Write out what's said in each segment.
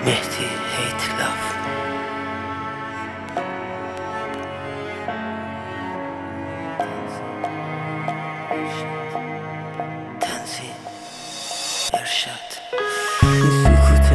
مهدی هیت لاف. تنزیل ارشاد. این سکوت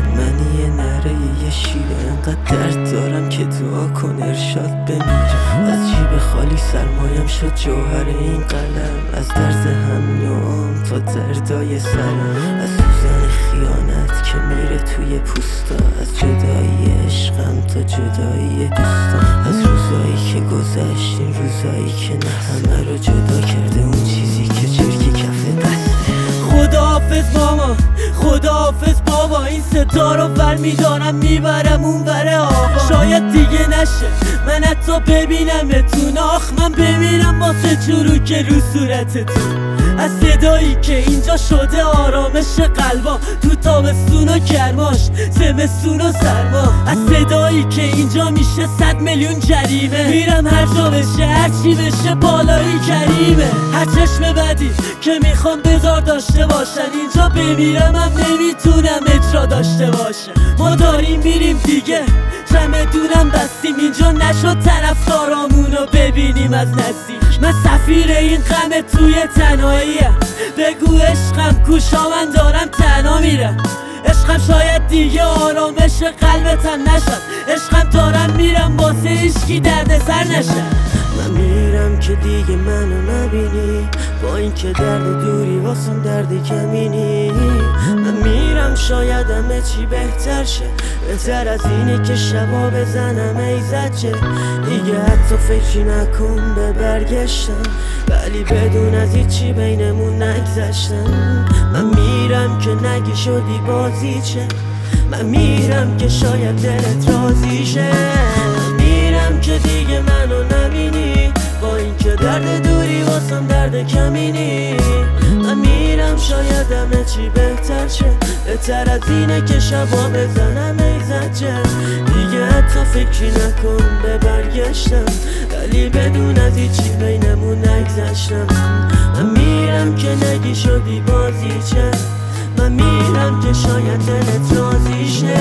من یه نره یه شیره، انقدر درد دارم که دعا کن ارشاد بمیرم. از جیب خالی سرمایم شد جوهر این قلم، از درد هم نوام تا دردای سرم، از سوزن خیانت که میره توی پوستا، از جدایی عشقم تا جدایی دوستان، از روزایی که گذشت این روزایی که نه همه رو جدا کرده اون چیزی که چرکی کف دسته. خداحافظ ماما، خداحافظ بابا، این صدا رو ور میدارم میبرم اون وره آقا. شاید دیگه نشه من حتی ببینمتون، آخ من بمیرم واسه چروک رو صورتتون. از صدایی که اینجا شده آرامش قلبا، تو تابستون و گرماش زمستون و سرما، از صدایی که اینجا میشه 100 میلیون جریمه. میرم هر جا بشه هرچی بشه بالایی کریمه. هر چشم بدی که میخوام بذار داشته باشن، اینجا بمیرم هم نمیتونم اجرا داشته باشه. ما داریم میریم دیگه چمدونم بستیم، اینجا نشد طرفدارامونو ببینیم از نزدیک. من سفیر این غم توی تنهاییم، بگو عشقم کوشا من دارم تنها میرم. عشقم شاید دیگه آرامش قلبتم نشد، عشقم دارم میرم واسه هیچکی درد سر نشد. من میرم که دیگه منو نبینی، با این که درد دوری واسم درد کمینی. من میرم شاید همه چی بهتر شه، بهتر از اینه که شبا بزنم ای زجه. دیگه حتی فکری نکن به برگشتم، ولی بدون از هیچی بینمون نگذشتم. من میرم که نگی شدی بازی چه، من میرم که شاید دلت راضی شه. من میرم که دیگه منو نبینی، با این که درد دوری واسم درد کمینی. من میرم شاید همه چی بهتر شه، بهتر از اینه که شبا بزنم ای زجه. دیگه حتی فکری نکن به برگشتم، ولی بدون از هیچی بینمون نگذشتم. من میرم که نگی شدی بازی چه، من میرم که شاید دلت راضی شه.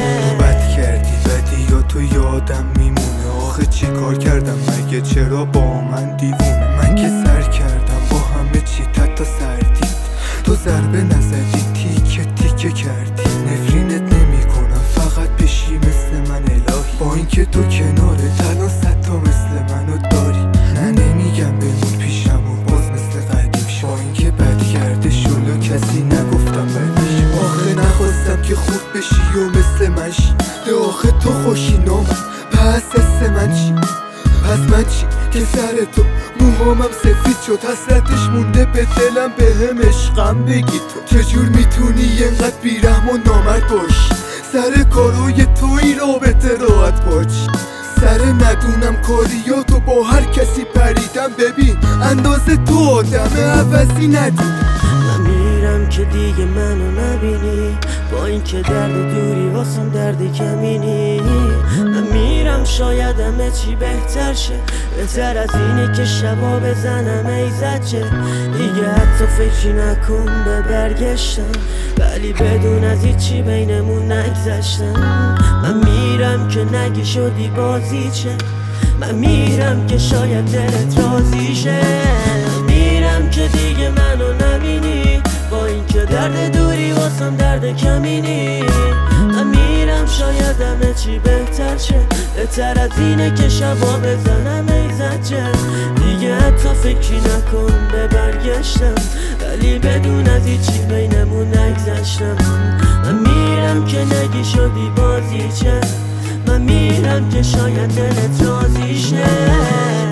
بد کردی بدی یا تو یادم میمونه، آخه چی کار کردم مگه چرا با من دیوونه. من که سر کردم با همه چی تا سردید، تو ضربه نزدی تیکه تیکه کردی. نفرینت نمی کنم فقط بشی مثل من الهی، با اینکه تو کناره تنها 100 تا مثل منو داری. نه نمیگم بمون پیشم و باز مثل قدیم شو، با اینکه بد کرده شلو کسی نگفتم بدش. آخه نخواستم که خوب بشی و مثل من شی، ده آخه تو خوشی نامم پس حس من چی؟ پس من چی که سر تو موهامم سفید شد، حسرتش مونده به دلم بهم عشقم بگی. تو چجور میتونی اینقدر بیرحم و نامرد باشی، سر کارای تو این رابطه راحت باشی. سر ندونم کاریاتو با هر کسی پریدم، ببین اندازه تو آدم عوضی ندیدم. من میرم که دیگه منو نبینی، با این که درد دوری واسم درد کمینی. من میرم شاید همه چی بهتر شه، بهتر از اینه که شبا بزنم ای زجه. دیگه حتی فکری نکن به برگشتم، ولی بدون از هیچی بینمون نگذشتم. من میرم که نگی شدی بازی چه، من میرم که شاید دلت راضی شه. من میرم که دیگه منو نبینی، با این که درد دوری واسم درد کمینی. من میرم شاید همه چی بهتر شه، بهتر از اینه که شبا بزنم ای زجه. دیگه حتی فکری نکن به برگشتم، ولی بدون از هیچی بینمون نگذشتم. من میرم که نگی شدی بازی چه، من میرم که شاید دلت راضی شه.